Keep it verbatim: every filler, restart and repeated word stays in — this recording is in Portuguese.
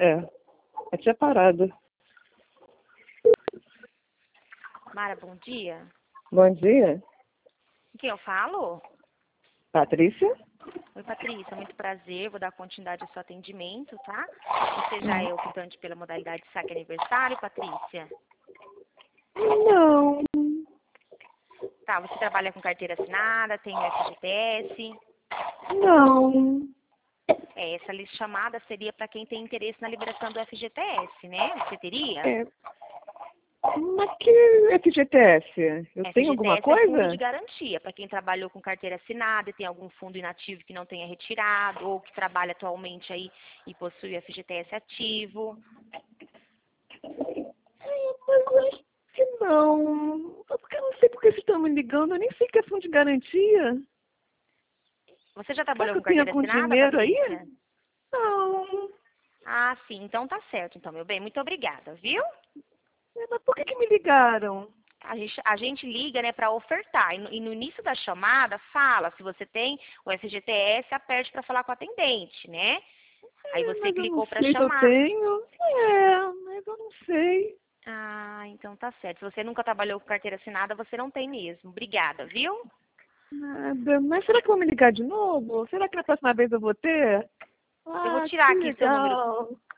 É, eu tinha parado. Mara, bom dia. Bom dia, Com quem eu falo? Patrícia. Oi, Patrícia, muito prazer. Vou dar continuidade ao seu atendimento, tá? Você já é optante pela modalidade saque aniversário, Patrícia? Não, Tá, você trabalha com carteira assinada, tem o F G T S? não. É, essa lista chamada seria para quem tem interesse na liberação do F G T S, né? Você teria? É, mas que F G T S? Eu tenho alguma F G T S é o fundo de coisa? garantia, para quem trabalhou com carteira assinada e tem algum fundo inativo que não tenha retirado, ou que trabalha atualmente aí e possui o F G T S ativo. Mas eu acho que não. Porque eu não sei porque vocês estão me ligando, eu nem sei que é fundo de garantia. Você já Será trabalhou que com eu tenho carteira algum assinada, dinheiro aí? Patrícia? Não. Ah, sim, então tá certo, então, meu bem. Muito obrigada, viu? É, mas por que, que me ligaram? A gente, a gente liga, né, para ofertar. E no, e no início da chamada, fala, se você tem o F G T S, aperte para falar com o atendente, né? Aí É, você mas eu não clicou para sei se eu chamar. tenho. É, mas eu não sei. Ah, então tá certo. Se você nunca trabalhou com carteira assinada, você não tem mesmo. Obrigada, viu? Nada. Mas será que vão me ligar de novo? Será que na próxima vez eu vou ter? Eu vou Ah, tirar que aqui seu número. legal.